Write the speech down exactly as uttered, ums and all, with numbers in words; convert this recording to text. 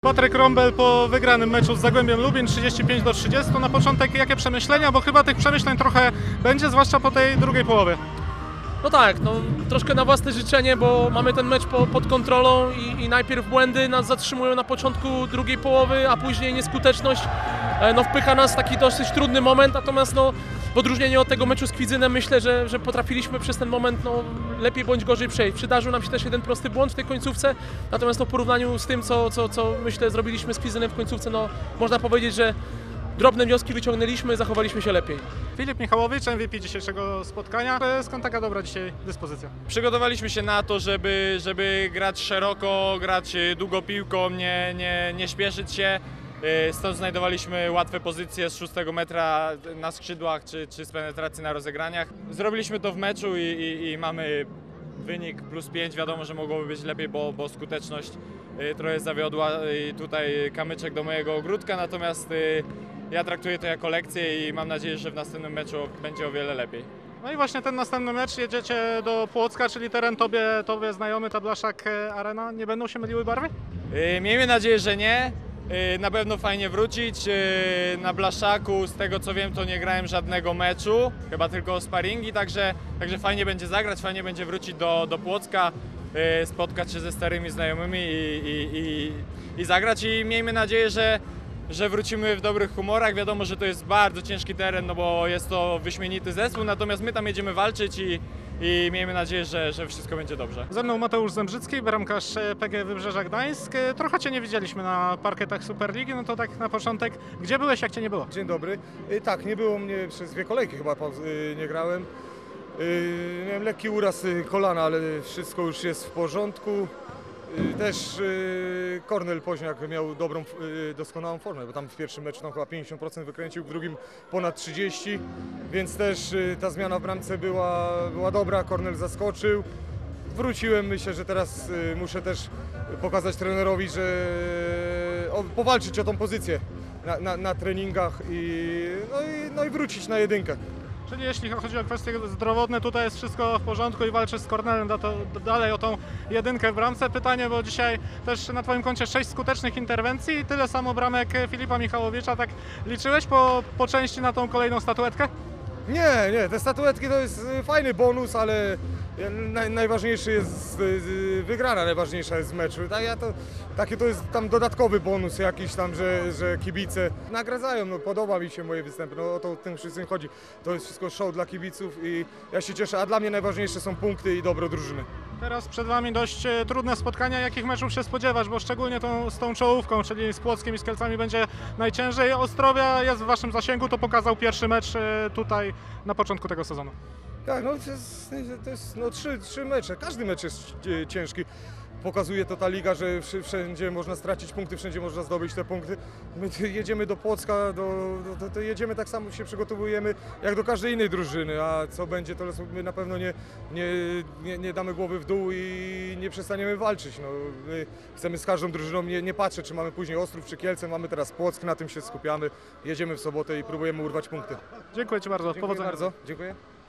Patryk Rąbel po wygranym meczu z Zagłębiem Lubin trzydzieści pięć do trzydziestu. Na początek jakie przemyślenia, bo chyba tych przemyśleń trochę będzie, zwłaszcza po tej drugiej połowie. No tak, no, troszkę na własne życzenie, bo mamy ten mecz po, pod kontrolą i, i najpierw błędy nas zatrzymują na początku drugiej połowy, a później nieskuteczność e, no, wpycha nas w taki dosyć trudny moment, natomiast no, w odróżnieniu od tego meczu z Kwidzynem myślę, że, że potrafiliśmy przez ten moment no, lepiej bądź gorzej przejść. Przydarzył nam się też jeden prosty błąd w tej końcówce, natomiast no, w porównaniu z tym, co, co, co myślę zrobiliśmy z Kwidzynem w końcówce, no, można powiedzieć, że drobne wnioski wyciągnęliśmy, zachowaliśmy się lepiej. Filip Michałowicz, M V P dzisiejszego spotkania. Skąd taka dobra dzisiaj dyspozycja? Przygotowaliśmy się na to, żeby, żeby grać szeroko, grać długo piłką, nie, nie, nie śpieszyć się. Stąd znajdowaliśmy łatwe pozycje z szóstego metra na skrzydłach czy, czy z penetracji na rozegraniach. Zrobiliśmy to w meczu i, i, i mamy wynik plus pięć. Wiadomo, że mogłoby być lepiej, bo, bo skuteczność trochę zawiodła i tutaj kamyczek do mojego ogródka, natomiast ja traktuję to jako lekcję i mam nadzieję, że w następnym meczu będzie o wiele lepiej. No i właśnie ten następny mecz, jedziecie do Płocka, czyli teren tobie, tobie znajomy, ta Blaszak Arena. Nie będą się myliły barwy? Miejmy nadzieję, że nie. Na pewno fajnie wrócić. Na Blaszaku, z tego co wiem, to nie grałem żadnego meczu, chyba tylko sparingi, także, także fajnie będzie zagrać, fajnie będzie wrócić do, do Płocka, spotkać się ze starymi znajomymi i, i, i, i zagrać i miejmy nadzieję, że że wrócimy w dobrych humorach. Wiadomo, że to jest bardzo ciężki teren, no bo jest to wyśmienity zespół, natomiast my tam jedziemy walczyć i, i miejmy nadzieję, że, że wszystko będzie dobrze. Ze mną Mateusz Zembrzycki, bramkarz P G Wybrzeża Gdańsk. Trochę Cię nie widzieliśmy na parkietach Superligi, no to tak na początek, gdzie byłeś, jak Cię nie było? Dzień dobry. Tak, nie było mnie przez dwie kolejki chyba nie grałem. Miałem lekki uraz kolana, ale wszystko już jest w porządku. Też Kornel Poźniak miał dobrą, doskonałą formę, bo tam w pierwszym meczu tam chyba pięćdziesiąt procent wykręcił, w drugim ponad trzydzieści procent, więc też ta zmiana w bramce była, była dobra, Kornel zaskoczył. Wróciłem, myślę, że teraz muszę też pokazać trenerowi, że o, powalczyć o tą pozycję na, na, na treningach i no, i no i wrócić na jedynkę. Czyli jeśli chodzi o kwestie zdrowotne, tutaj jest wszystko w porządku i walczysz z Kornelem da to, dalej o tą jedynkę w bramce. Pytanie, bo dzisiaj też na Twoim koncie sześć skutecznych interwencji i tyle samo bramek Filipa Michałowicza. Tak liczyłeś po, po części na tą kolejną statuetkę? Nie, nie, te statuetki to jest fajny bonus, ale naj, najważniejszy jest wygrana, najważniejsza jest z meczu. Tak, ja to, takie to jest tam dodatkowy bonus jakiś tam, że, że kibice nagradzają, no podoba mi się moje występy, no o to tym wszystkim chodzi. To jest wszystko show dla kibiców i ja się cieszę, a dla mnie najważniejsze są punkty i dobro drużyny. Teraz przed Wami dość trudne spotkania. Jakich meczów się spodziewasz, bo szczególnie tą, z tą czołówką, czyli z Płockiem i z Kielcami będzie najciężej. Ostrowia jest w Waszym zasięgu, to pokazał pierwszy mecz tutaj na początku tego sezonu. Tak, no to jest, to jest no, trzy, trzy mecze, każdy mecz jest ciężki. Pokazuje to ta liga, że wszędzie można stracić punkty, wszędzie można zdobyć te punkty. My jedziemy do Płocka, do, do, do, jedziemy tak samo, się przygotowujemy jak do każdej innej drużyny, a co będzie, to my na pewno nie, nie, nie, nie damy głowy w dół i nie przestaniemy walczyć. No, my chcemy z każdą drużyną, nie, nie patrzeć, czy mamy później Ostrów czy Kielce, mamy teraz Płock, na tym się skupiamy, jedziemy w sobotę i próbujemy urwać punkty. Dziękuję Ci bardzo. Dziękuję Powodzenia. bardzo. Dziękuję.